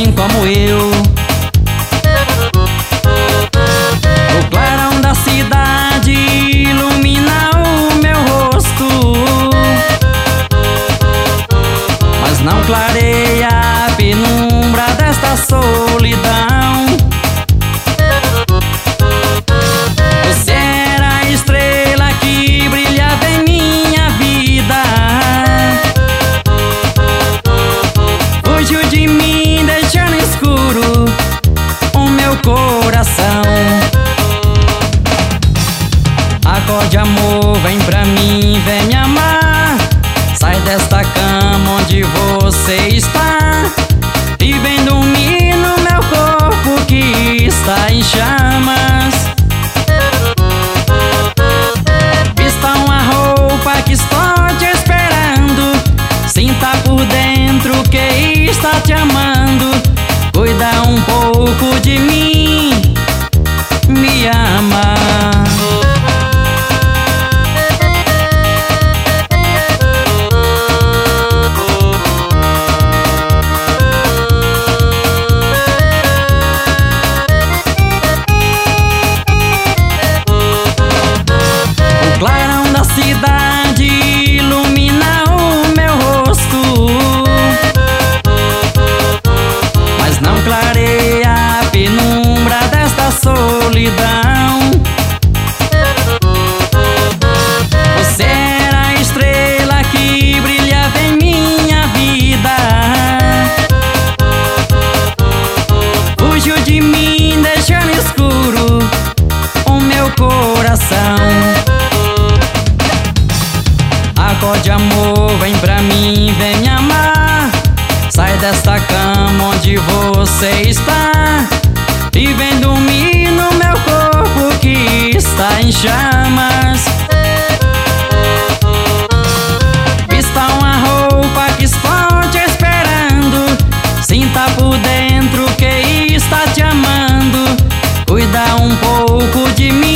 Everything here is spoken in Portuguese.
assim como eu. O clarão da cidade ilumina o meu rosto, mas não clareia a penumbra desta solidão. Você era a estrela que brilhava em minha vida, fugiu de mim deixando escuro o meu coração. Acorde, amor, vem pra mim, vem me amar. Sai desta cama onde você está e vem dormir no meu corpo que está em chamas. Vista uma roupa que estou te esperando, sinta por dentro que está te amando. Cuida um pouco de mim, me ama. Cidade ilumina o meu rosto, mas não clareia a penumbra desta solidão. Você era a estrela que brilhava em minha vida, fugiu de mim deixando escuro o meu coração. Acorde, amor, vem pra mim, vem me amar. Sai desta cama onde você está e vem dormir no meu corpo que está em chamas. Vista uma roupa que estou te esperando, sinta por dentro que está te amando. Cuida um pouco de mim.